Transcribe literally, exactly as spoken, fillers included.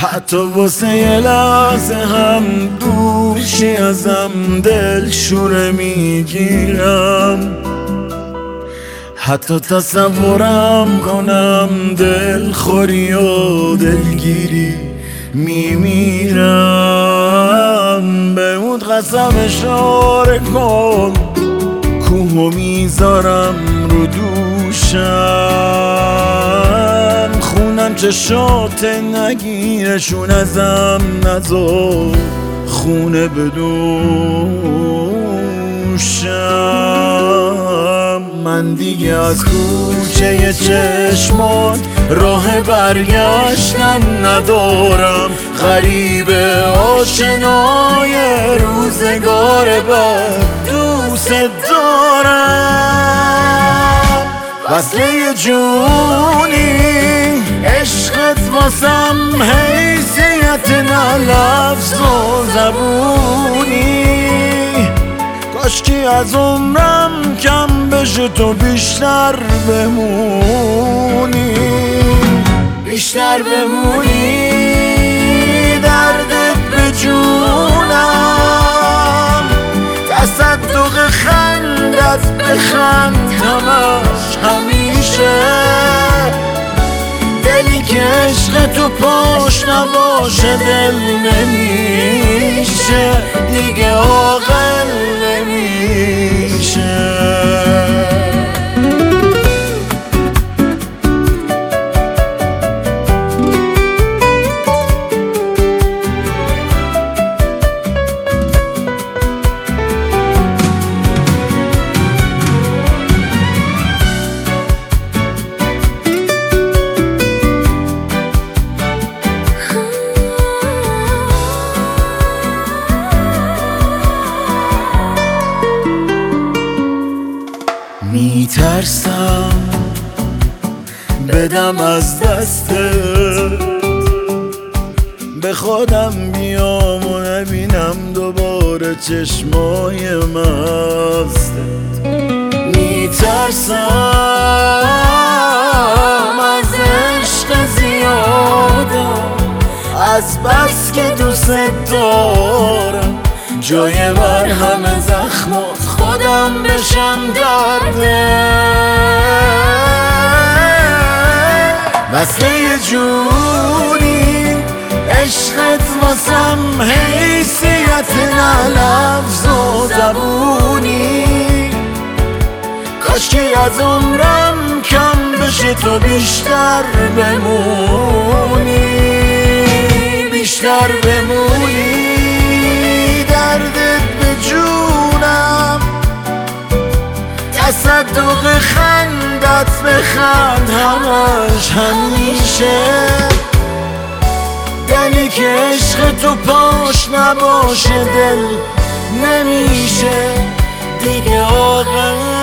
حتی واسه یه لحظه هم دوشی ازم دل شوره میگیرم، حتی تصورم کنم دل خوری و دلگیری میمیرم. به اون قسم اشاره کن کوهو میذارم رو دوشم، خونم چشات نگیرشون ازم نذار خونه بدوشم. من دیگه از کوچه چشمات راه برگشتن ندارم، غریب آشنای روزگار بعد دوست دارم. وصله جونی عشقت واسم حیثیت نه لفظ و زبونی، کاشکی از عمرم کم بشه تو بیشتر بمونی، بیشتر بمونی. دردت به جونم، تصدق خندت بخند همش همیشه، دلی که عشق تو پاش نباشه دل نمیشه دیگه، عاقل نمیشه. میترسم بدم از دستت، به خودم بیام و نبینم دوباره چشمای مستت. میترسم از عشق زیادم، از بس که دوست دارم جای مرهم زخمات خودم بشم درده. وصله جونی عشقت واسم حیثیت نه لفظ و زبونی، کاشکی از عمرم کم بشه تو بیشتر بمونی، بیشتر بمونی. دردت به جونم، تصدق خندت بخند همش همیشه، دلی که عشق تو پاش نباشه دل نمیشه دیگه، عاقل